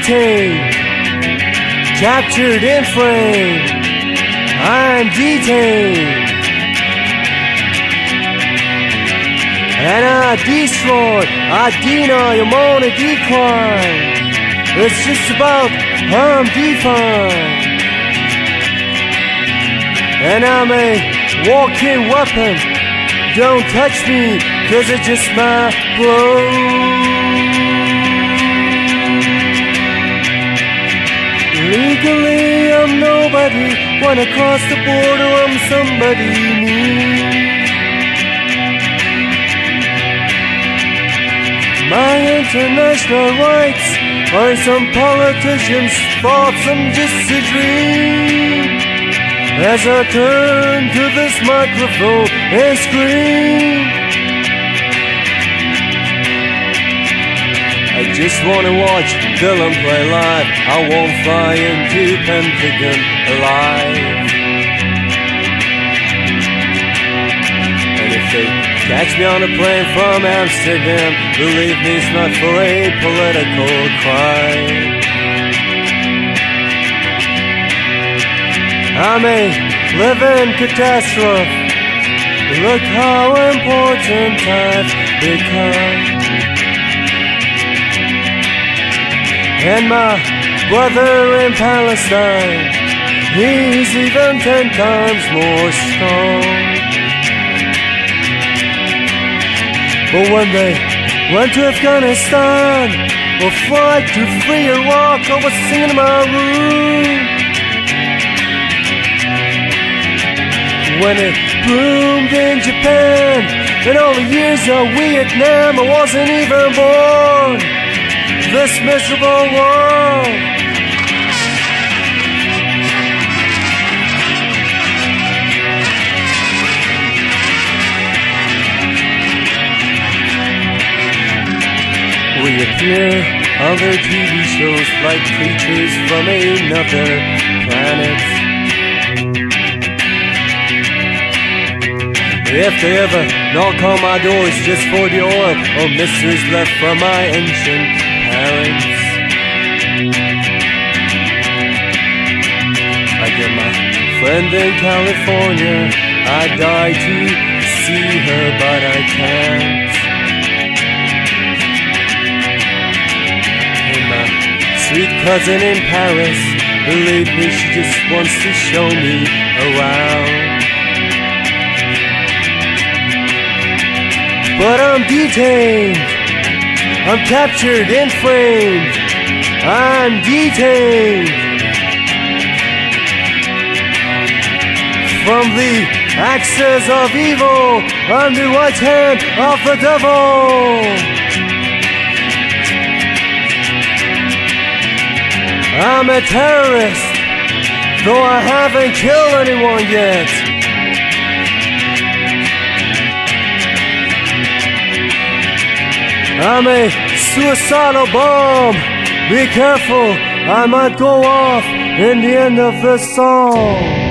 detained, captured in frame. I'm detained, and I destroy, I deny, I'm on a decline. It's just about I'm defined, and I'm a walking weapon. Don't touch me, 'cause it's just my blow. Legally I'm nobody, when I cross the border I'm somebody new. My international rights are some politicians' thoughts, I'm just a dream. As I turn to this microphone and scream, I just wanna watch Dylan play live. I won't fly into Pentagon alive. And if they catch me on a plane from Amsterdam, believe me, it's not for a political crime. I'm a living catastrophe. Look how important I've become. And my brother in Palestine, he's even 10 times more strong. But when they went to Afghanistan or fight to free Iraq, I was singing in my room. When it boomed in Japan, and all the years of Vietnam, I wasn't even born. This miserable world. We appear on their TV shows like creatures from another planet. If they ever knock on my doors just for the oil or mysteries left from my ancient parents, I get my friend in California, I die to see her but I can't. And my sweet cousin in Paris, believe me, she just wants to show me around. But I'm detained, I'm captured in frame. I'm detained from the axis of evil. I'm the right hand of the devil. I'm a terrorist, though I haven't killed anyone yet. I'm a suicidal bomb. Be careful, I might go off in the end of this song.